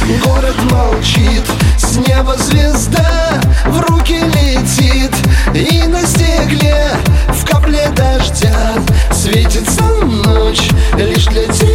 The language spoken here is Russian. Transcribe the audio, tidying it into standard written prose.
Город молчит, с неба звезда в руки летит, и на стекле в капле дождя светится ночь лишь для тебя.